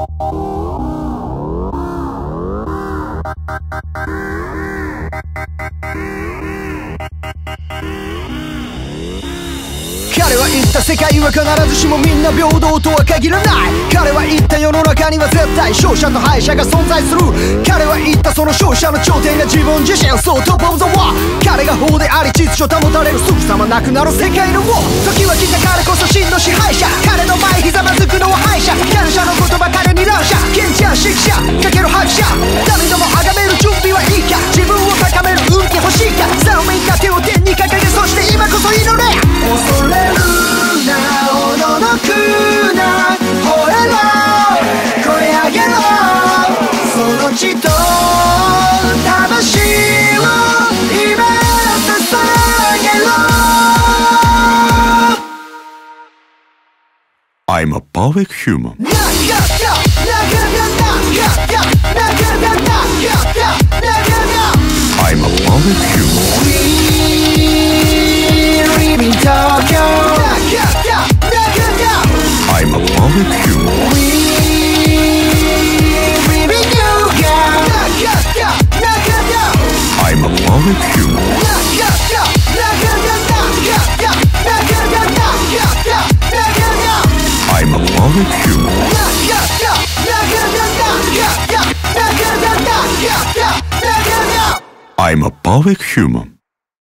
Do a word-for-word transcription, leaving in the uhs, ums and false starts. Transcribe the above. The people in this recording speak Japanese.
彼は言った世界は必ずしもみんな平等とは限らない。彼は言った世の中には絶対勝者と敗者が存在する。彼は言ったその勝者の頂点が自分自身、そうトップオブザワー。彼が法であり秩序保たれる、すぐさまなくなる世界の王。時は来た彼こそ真の支配者。彼の前ひざまずくのは敗者。感謝の言葉彼に乱射。賢者識者かける拍車。誰でも崇める準備はいいか。自分を高める運気欲しいか。さあみんな手を天に掲げ、そして今こそ祈れ。恐れるな、おののくな、吠えろ、声上げろ、その血と魂を今捧げろ。 I'm a perfect human. I'm a perfect human. We live in Tokyo. I'm a perfect human. We live in New York. I'm a perfect human. I'm a perfect human. I'm a perfect human.